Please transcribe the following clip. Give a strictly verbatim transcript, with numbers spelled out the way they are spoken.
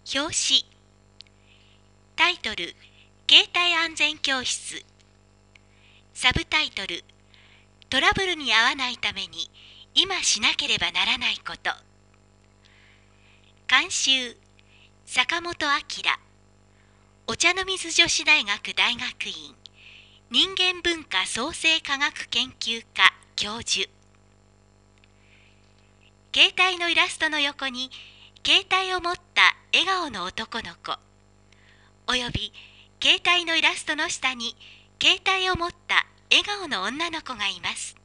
表紙。タイトル、携帯安全教室。サブタイトル、トラブルに遭わないために今しなければならないこと。監修、坂本明。お茶の水女子大学大学院人間文化創生科学研究科教授。携帯のイラストの横に携帯を持った笑顔の男の子、および携帯のイラストの下に携帯を持った笑顔の女の子がいます。